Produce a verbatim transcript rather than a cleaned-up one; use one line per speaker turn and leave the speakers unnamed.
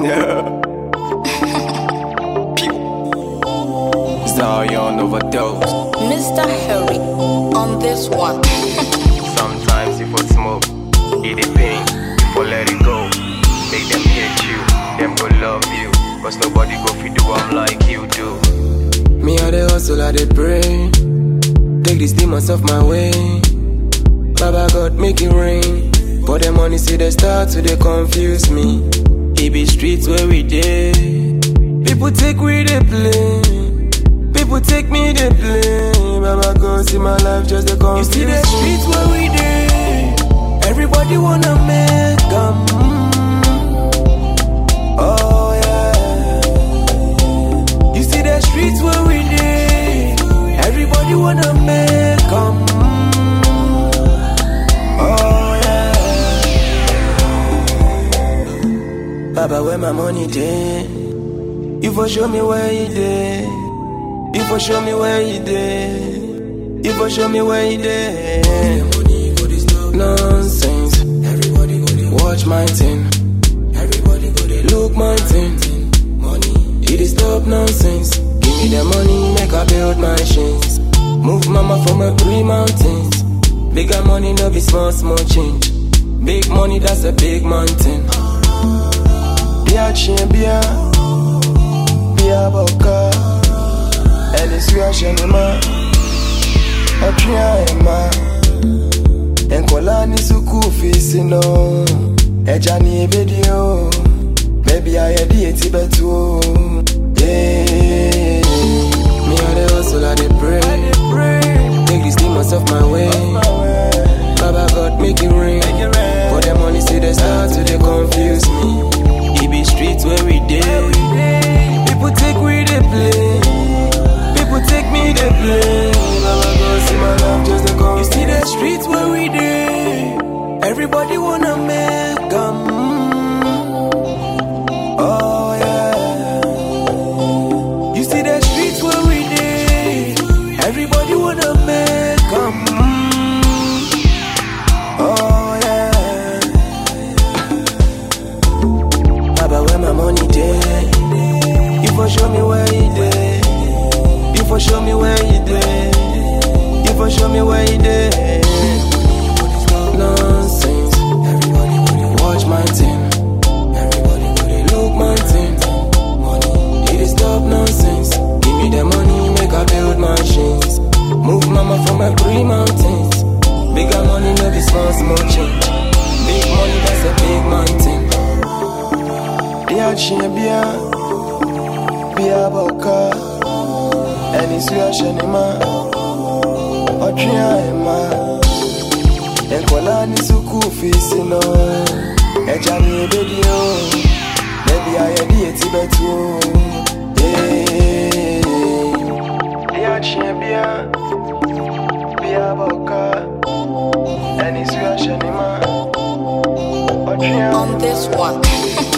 Zion overdose.
Mister Harry on this one.
Sometimes if you smoke, eat the pain, before let it go. Make them hate you, them go love you. Cause nobody go fit do I'm like you do. Me I dey hustle, I dey pray. Take these demons off my way. Baba God make it rain. But them money see they start to they confuse me. It be streets where we dey. People take we they play. People take me they play. Baba God see my life just they confuse. You see the streets where we dey. Everybody wanna make them. Oh yeah. You see the streets where we dey. Everybody wanna make them. Oh yeah. Baba, where my money dey? You for show me where you dey. You for show me where you dey. You for show me where you dey. Nonsense. Everybody go dey watch my thing. Everybody go dey look my thing. Money, it is stop nonsense. Give me the money, make I build my chains. Move mama from my three mountains. Bigger money, no be small, small change. Big money, that's a big mountain. Bia chin, bia, bia boka. Elisua shenima, Atria ema. Enkola ni suku fisi no. Eja ni video. Baby I had the eti betu. Yeah. Me I dey hustle, I dey pray. Take these demons off my way. Baba God make it rain. For them money see they start to they confuse me. It be streets where we dey. People take we they play. People take me they play. Baba God see my life just they confuse. You see the streets where we dey. Everybody wanna make them. Oh yeah. You see the streets where we dey. Everybody wanna make them. Oh yeah. Baba, where my money dey? You for show me where you dey. You for show me where you dey. You for show me where you dey. Nonsense. Everybody watch my thing. Everybody look my thing. Money, it is stop nonsense. Give me the money, make I build my chains. Move mama from my three mountains. Bigger money, no be small, small change. Big money, that's a big mountain. Bia chin, bia, bia boka. Elisua shenima, Atria ema. Enkola ni suku fisi no. Eja ni video. Baby I had the eti betu. Yeah. Bia chin, bia, bia boka. Elisua shenima, Atria
On this one.